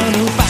Pokémonů pár.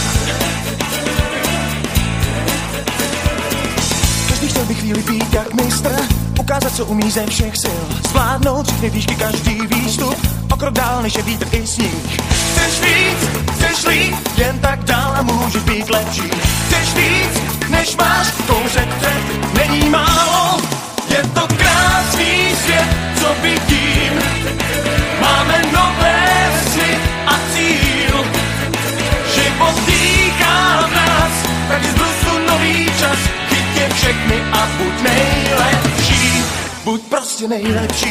Každý chtěl by chvíli být jak mistr, ukázat, co umí ze všech sil, zvládnout všechny výšky, každý výstup, o krok dál, než je vítr i sníh. Chceš víc, chceš líp, jen tak dál a můžeš být lepší. Chceš víc, než máš, kousek před, není málo. Je to krásný svět, co vidím. Máme nové sny a cíl. Život dýchá v nás, tak z brusu nový čas. Chyť je všechny a buď nejlepší. Buď prostě nejlepší.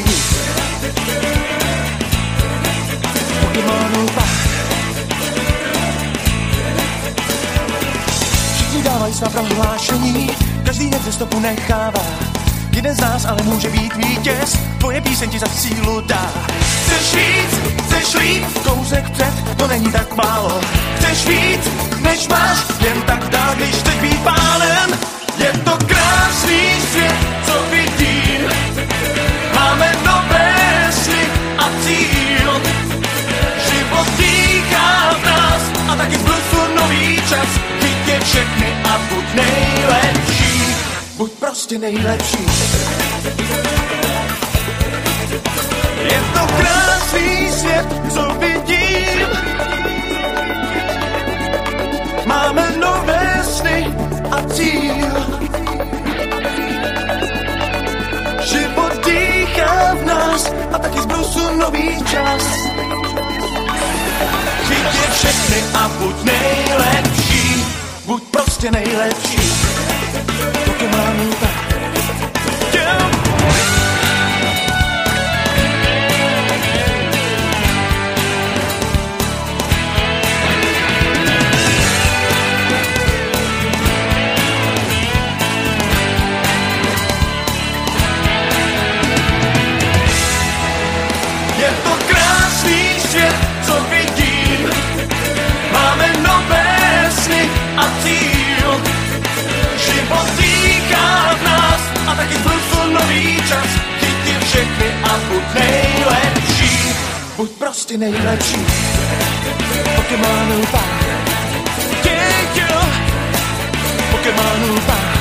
Pokémonů pár. Všichni dávají svá prohlášení, každý někde stopu nechává. Jeden z nás ale může být vítěz, tvoje píseň ti za sílu dá. Chceš víc, chceš líp, kousek před, to není tak málo. Chceš víc, než máš, jen tak dál, když chceš být pánem. Je to krásný svět, co vidím. Máme nové sny a cíl. Život dýchá v nás a taky z brusu nový čas. Chyť je všechny a buď nejlepší. Buď prostě nejlepší. Je to krásný svět, co vidím. Máme nové sny a cíl. Život dýchá v nás a taky z brusu nový čas. Chyť je všechny a buď nejlepší. Buď prostě nejlepší. Pokémonů pár. Je to krásný svět, co vidím. Máme nové sny a cíl. Život dýchá v nás a taky z brusu nový čas. Chyť je všechny a buď nejlepší. Buď prostě nejlepší. Pokémonů pár. Pokémonů pár.